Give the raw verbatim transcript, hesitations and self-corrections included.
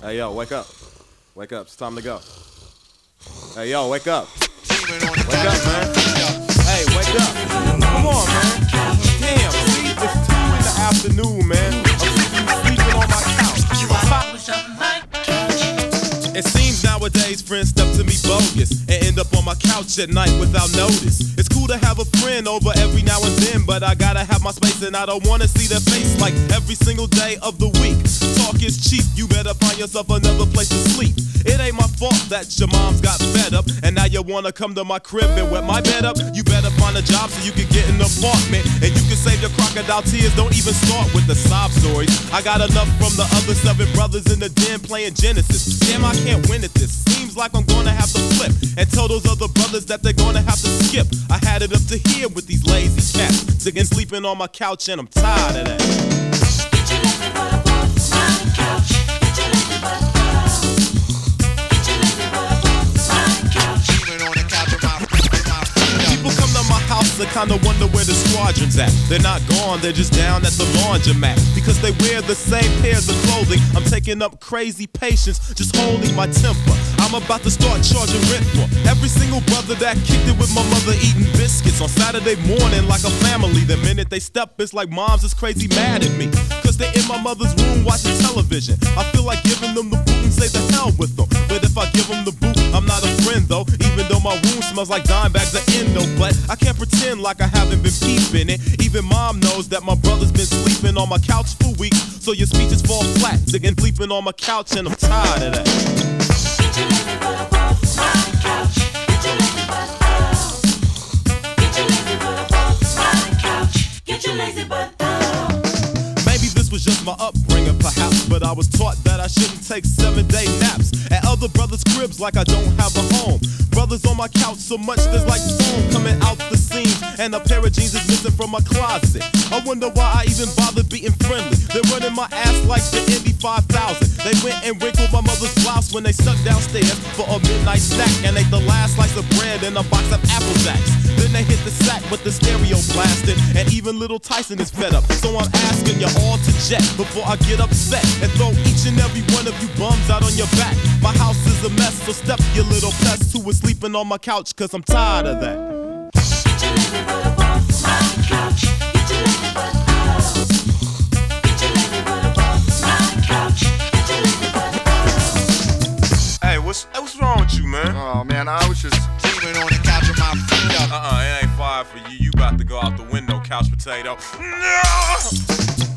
Hey, yo, wake up. Wake up. It's time to go. Hey, yo, wake up. Wake up, man. Hey, wake up. Come on, man. Damn, see, it's two in the afternoon, man. I'm sleeping on my couch. It seems nowadays friends step to me bogus and end up on my couch at night without notice. It's cool to have a friend over every now and then, but I gotta have my space and I don't wanna see their face like every single day of the week. Talk is cheap, you better find yourself another place to sleep. It ain't my fault that your mom's got fed up and now you wanna come to my crib and wet my bed up. You better find a job so you can get an apartment and you can save your crocodile tears. Don't even start with the sob stories. I got enough from the other seven brothers in the den playing Genesis. Damn, I can't win at this. Seems like I'm gonna have to flip and tell those other brothers that they're gonna have to skip. I had it up to here with these lazy cats, sick and sleeping on my couch and I'm tired of that. Get your lazy butt up off my couch. Get your lazy butt up. Get your lazy butt up off my couch. Sleeping on the couch with my, with my People come to my house and kinda wonder where the squadron's at. They're not gone, they're just down at the laundromat because they wear the same pairs of clothing. I'm taking up crazy patience, just holding my temper. I'm about to start charging rent for every single brother that kicked it with my mother eating biscuits on Saturday morning like a family. The minute they step, it's like moms is crazy mad at me cause they're in my mother's room watching television. I feel like giving them the boot and say the hell with them, but if I give them the boot, I'm not a friend though, even though my room smells like dime bags of endo. But I can't pretend like I haven't been peeping it. Even mom knows that my brother's been sleeping on my couch for weeks, so your speeches fall flat, again sleeping on my couch and I'm tired of that. Get your lazy butt up off my couch. Get your lazy butt up. Get your lazy butt up off my couch. Get your lazy butt up. Maybe this was just my upbringing, perhaps, but I was taught that I shouldn't take seven-day naps at other brothers' cribs like I don't have a home. Brothers on my couch so much there's like foam coming out the seams, and a pair of jeans is missing from my closet. I wonder why I even bothered being friendly. They're running my ass like the Indy five thousand. They went and wrinkled my mother's blouse when they stuck downstairs for a midnight snack and ate the last slice of bread in a box of Apple Jacks. Then they hit the sack with the stereo blasting, and even little Tyson is fed up. So I'm asking you all to jet before I get upset and throw each and every one of you bums out on your back. My house is a mess, so step your little pests who is sleeping on my couch, cause I'm tired of that. Get your lazy butt up off my couch. Get your lazy butt up. Get your lazy butt up off my couch. Get your lazy butt up. Hey, what's hey, what's wrong with you, man? Oh man, I was just sleeping on the couch with my feet up. Uh-uh, it ain't fire for you. You about to go out the window, couch potato. No!